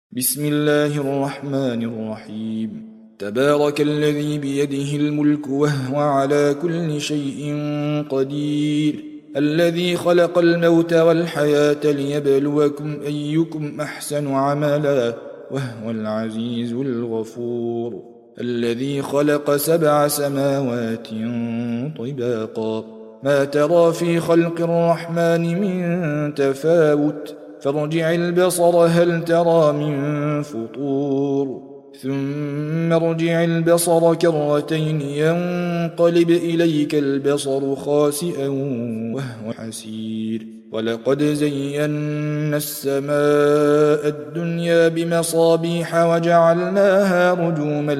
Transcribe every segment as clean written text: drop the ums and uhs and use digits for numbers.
بسم الله الرحمن الرحيم. تبارك الذي بيده الملك وهو على كل شيء قدير، الذي خلق الموت والحياة ليبلوكم أيكم أحسن عملا وهو العزيز الغفور، الذي خلق 7 سماوات طباقا، ما ترى في خلق الرحمن من تفاوت، فارجع البصر هل ترى من فطور، ثم ارجع البصر كرتين ينقلب إليك البصر خاسئا وهو حسير، ولقد زينا السماء الدنيا بمصابيح وجعلناها رجوما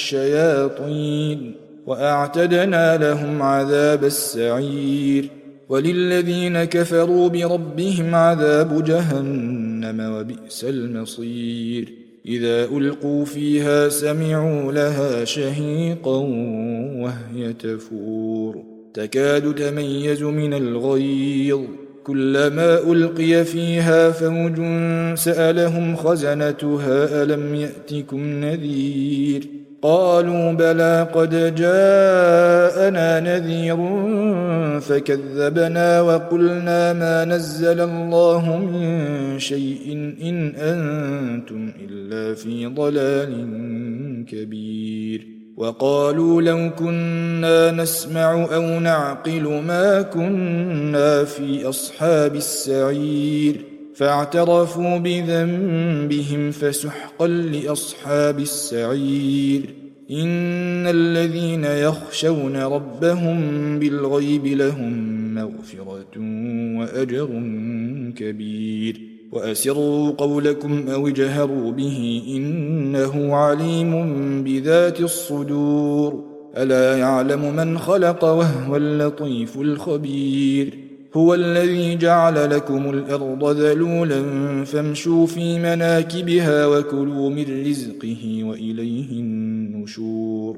للشياطين وأعتدنا لهم عذاب السعير، وللذين كفروا بربهم عذاب جهنم وبئس المصير، إذا ألقوا فيها سمعوا لها شهيقا وهي تفور، تكاد تميز من الغيظ، كلما ألقي فيها فوج سألهم خزنتها ألم يأتكم نذير، قالوا بلى قد جاءنا نذير فكذبنا وقلنا ما نزل الله من شيء إن أنتم إلا في ضلال كبير، وقالوا لو كنا نسمع أو نعقل ما كنا في أصحاب السعير، فاعترفوا بذنبهم فسحقا لأصحاب السعير، إن الذين يخشون ربهم بالغيب لهم مغفرة وأجر كبير، وأسروا قولكم أو اجهروا به إنه عليم بذات الصدور، ألا يعلم من خلق وهو اللطيف الخبير، هو الذي جعل لكم الأرض ذلولا فامشوا في مناكبها وكلوا من رزقه وإليه النشور،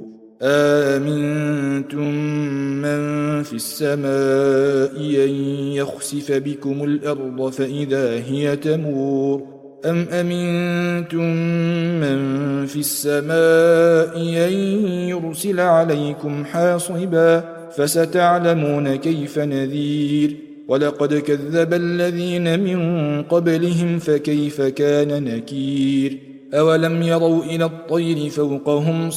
آمنتم من في السماء أن يخسف بكم الأرض فإذا هي تمور، أم أمنتم من في السماء أن يرسل عليكم حاصبا فستعلمون كيف نذير، ولقد كذب الذين من قبلهم فكيف كان نكير، أولم يروا إلى الطير فوقهم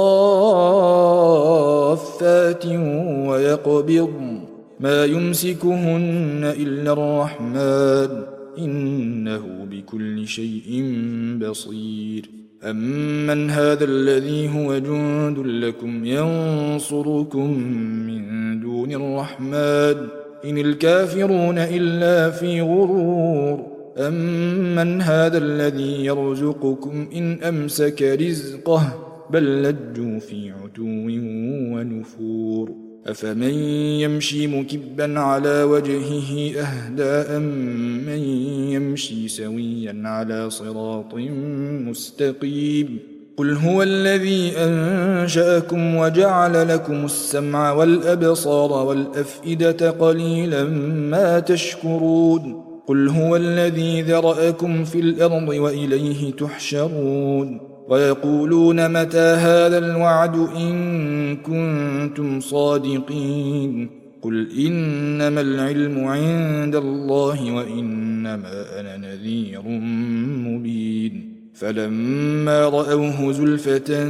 صافات ويقبضن ما يمسكهن إلا الرحمن إنه بكل شيء بصير، أمن هذا الذي هو جند لكم ينصركم من دون الرحمن إن الكافرون إلا في غرور، أمن هذا الذي يرزقكم إن أمسك رزقه بل لجوا في عتو ونفور، أفمن يمشي مكبا على وجهه أهدى أمن يمشي سويا على صراط مستقيم، قل هو الذي أنشأكم وجعل لكم السمع والأبصار والأفئدة قليلا ما تشكرون، قل هو الذي ذرأكم في الأرض وإليه تحشرون، ويقولون متى هذا الوعد إن كنتم صادقين، قل إنما العلم عند الله وإنما أنا نذير مبين، فلما رأوه زلفة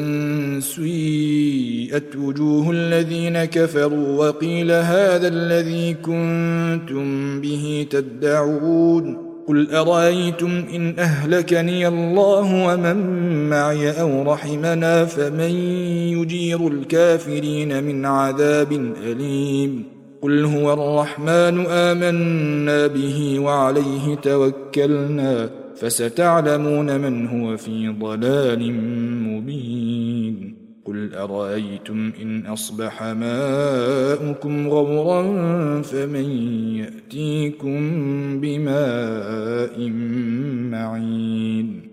سيئت وجوه الذين كفروا وقيل هذا الذي كنتم به تدعون، قل أرأيتم إن أهلكني الله ومن معي أو رحمنا فمن يجير الكافرين من عذاب أليم، قل هو الرحمن آمنا به وعليه توكلنا فستعلمون من هو في ضلال مبين، قل أرأيتم إن أصبح ماؤكم غورا فمن يأتيكم بماء معين.